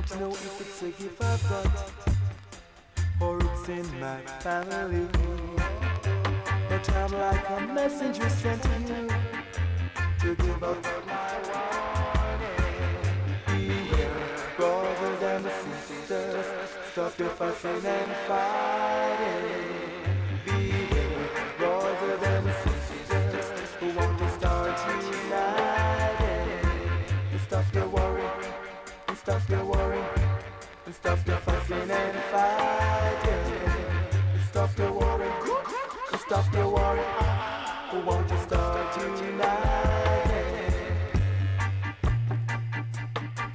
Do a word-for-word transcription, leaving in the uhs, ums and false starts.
Don't know if it's a gift I've got or it's in my family. But I'm like a messenger sent to you to give up my warning. Beware, brothers and sisters, stop your fussing and fighting. Beware, brothers and sisters who want to start uniting. Stop your worry, stop your worry, stop your fussing and fighting. Stop your worry, stop your worry, who want to start uniting.